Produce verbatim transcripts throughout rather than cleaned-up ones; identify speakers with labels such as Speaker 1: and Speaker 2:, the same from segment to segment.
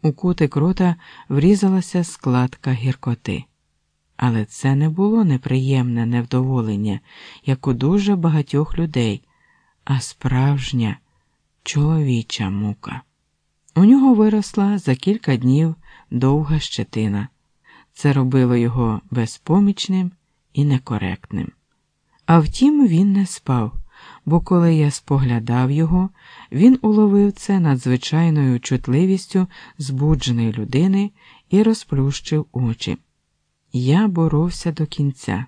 Speaker 1: У кутик рота врізалася складка гіркоти. Але це не було неприємне невдоволення, як у дуже багатьох людей, а справжня чоловіча мука. У нього виросла за кілька днів довга щетина. Це робило його безпомічним і некоректним. А втім, він не спав, бо коли я споглядав його, він уловив це надзвичайною чутливістю збудженої людини і розплющив очі. Я боровся до кінця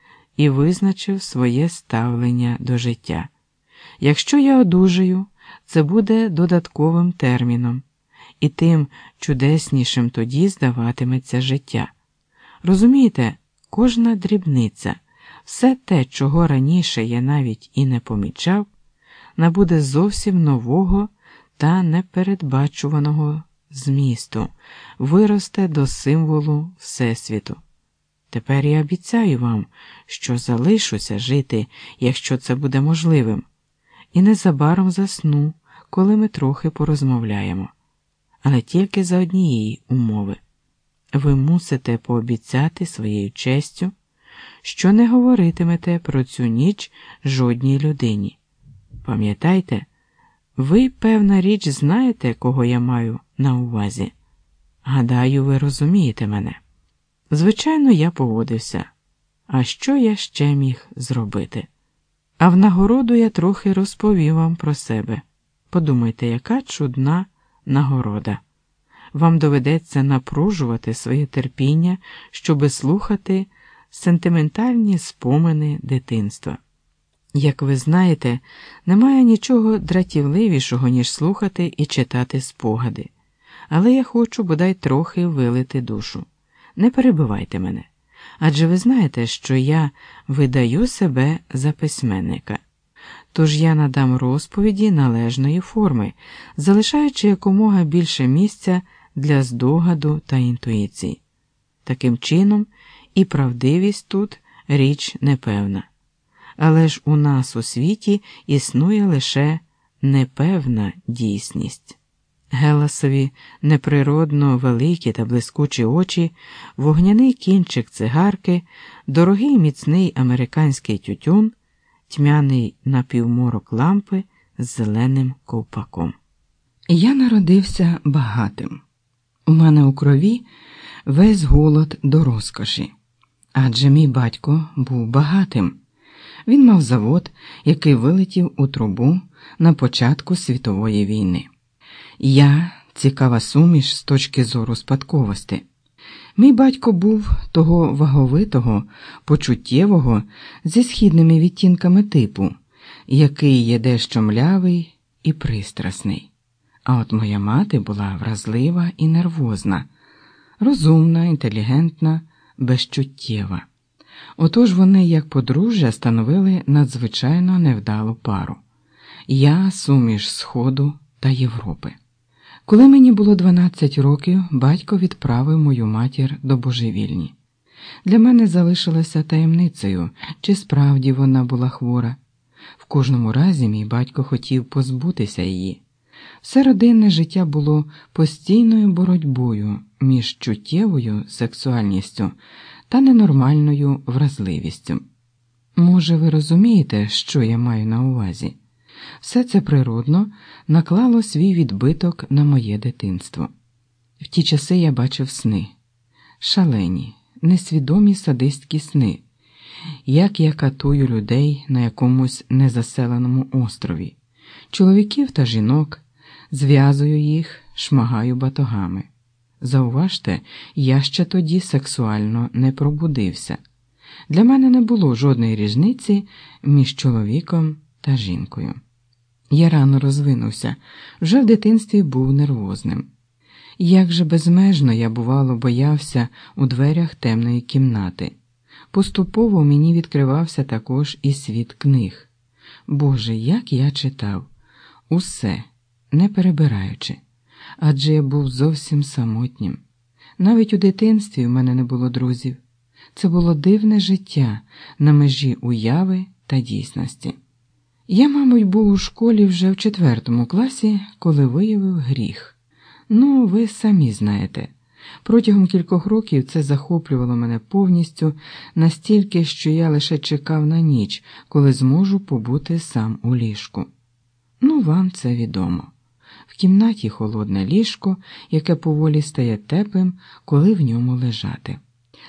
Speaker 1: і визначив своє ставлення до життя. Якщо я одужаю, це буде додатковим терміном, і тим чудеснішим тоді здаватиметься життя. Розумієте, кожна дрібниця, все те, чого раніше я навіть і не помічав, набуде зовсім нового та непередбачуваного змісту, виросте до символу Всесвіту. Тепер я обіцяю вам, що залишуся жити, якщо це буде можливим, і незабаром засну, коли ми трохи порозмовляємо. Але тільки за однієї умови. Ви мусите пообіцяти своєю честю, що не говоритимете про цю ніч жодній людині. Пам'ятайте, ви, певна річ, знаєте, кого я маю на увазі. Гадаю, ви розумієте мене. Звичайно, я погодився. А що я ще міг зробити? А в нагороду я трохи розповів вам про себе. Подумайте, яка чудна нагорода. Вам доведеться напружувати своє терпіння, щоби слухати сентиментальні спомини дитинства. Як ви знаєте, немає нічого дратівливішого, ніж слухати і читати спогади. Але я хочу бодай трохи вилити душу. Не перебивайте мене. Адже ви знаєте, що я видаю себе за письменника. Тож я надам розповіді належної форми, залишаючи якомога більше місця для здогаду та інтуїції. Таким чином, і правдивість тут річ непевна. Але ж у нас у світі існує лише непевна дійсність. Геласові неприродно великі та блискучі очі, вогняний кінчик цигарки, дорогий міцний американський тютюн, тьмяний напівморок лампи з зеленим ковпаком. Я народився багатим. У мене у крові весь голод до розкоші. Адже мій батько був багатим. Він мав завод, який вилетів у трубу на початку світової війни. Я – цікава суміш з точки зору спадковості. Мій батько був того ваговитого, почуттєвого, зі східними відтінками типу, який є дещо млявий і пристрасний. А от моя мати була вразлива і нервозна, розумна, інтелігентна, безчуттєва. Отож вони, як подружжя, становили надзвичайно невдалу пару. Я – суміш Сходу та Європи. Коли мені було дванадцять років, батько відправив мою матір до божевільні. Для мене залишилося таємницею, чи справді вона була хвора. В кожному разі мій батько хотів позбутися її. Все родинне життя було постійною боротьбою між чуттєвою сексуальністю та ненормальною вразливістю. Може, ви розумієте, що я маю на увазі? Все це природно наклало свій відбиток на моє дитинство. В ті часи я бачив сни. Шалені, несвідомі садистські сни. Як я катую людей на якомусь незаселеному острові. Чоловіків та жінок, зв'язую їх, шмагаю батогами. Зауважте, я ще тоді сексуально не пробудився. Для мене не було жодної різниці між чоловіком та жінкою. Я рано розвинувся, вже в дитинстві був нервозним. Як же безмежно я, бувало, боявся у дверях темної кімнати. Поступово мені відкривався також і світ книг. Боже, як я читав! Усе, не перебираючи. Адже я був зовсім самотнім. Навіть у дитинстві в мене не було друзів. Це було дивне життя на межі уяви та дійсності. Я, мабуть, був у школі вже в четвертому класі, коли виявив гріх. Ну, ви самі знаєте. Протягом кількох років це захоплювало мене повністю, настільки, що я лише чекав на ніч, коли зможу побути сам у ліжку. Ну, вам це відомо. В кімнаті холодне ліжко, яке поволі стає теплим, коли в ньому лежати.